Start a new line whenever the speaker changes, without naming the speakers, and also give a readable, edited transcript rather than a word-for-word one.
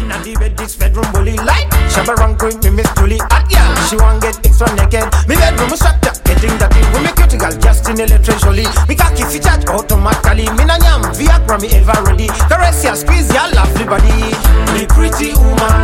Inna the bed, this bedroom bully light. Shabba rank with me, Miss Julie. Hot girl, she want get extra naked. Me bedroom structure, getting that in. We make critical, just in electrically. Me cocky fi charge automatically. Me na nyam, Viagra me ever ready. Caress ya, squeeze ya, lovely body. Me pretty woman.